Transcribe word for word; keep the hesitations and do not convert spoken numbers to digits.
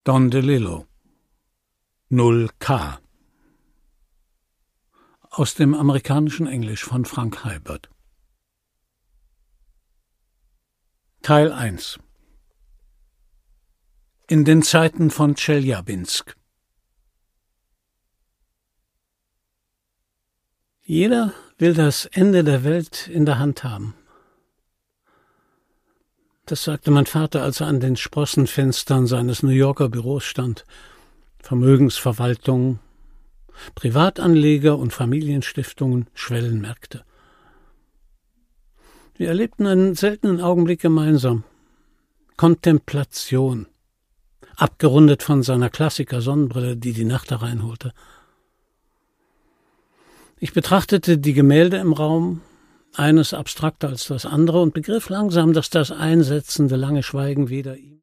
Don DeLillo null K aus dem amerikanischen Englisch von Frank Heibert. Teil eins. In den Zeiten von Tscheljabinsk. Jeder will das Ende der Welt in der Hand haben. Das sagte mein Vater, als er an den Sprossenfenstern seines New Yorker Büros stand. Vermögensverwaltung, Privatanleger und Familienstiftungen, Schwellenmärkte. Wir erlebten einen seltenen Augenblick gemeinsam. Kontemplation, abgerundet von seiner Klassiker-Sonnenbrille, die die Nacht hereinholte. Ich betrachtete die Gemälde im Raum, eines abstrakter als das andere, und begriff langsam, dass das einsetzende lange Schweigen weder ihm